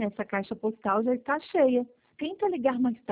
essa caixa postal já está cheia. Tenta ligar mais